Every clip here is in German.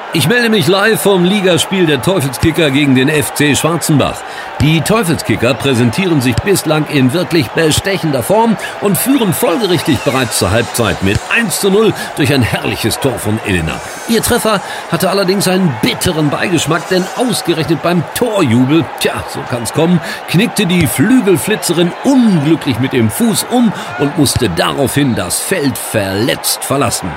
Ich melde mich live vom Ligaspiel der Teufelskicker gegen den FC Schwarzenbach. Die Teufelskicker präsentieren sich bislang in wirklich bestechender Form und führen folgerichtig bereits zur Halbzeit mit 1:0 durch ein herrliches Tor von Elena. Ihr Treffer hatte allerdings einen bitteren Beigeschmack, denn ausgerechnet beim Torjubel, so kann's kommen, knickte die Flügelflitzerin unglücklich mit dem Fuß um und musste daraufhin das Feld verletzt verlassen.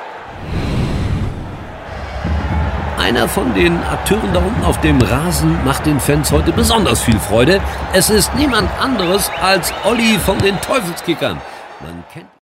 Einer von den Akteuren da unten auf dem Rasen macht den Fans heute besonders viel Freude. Es ist niemand anderes als Olli von den Teufelskickern. Man kennt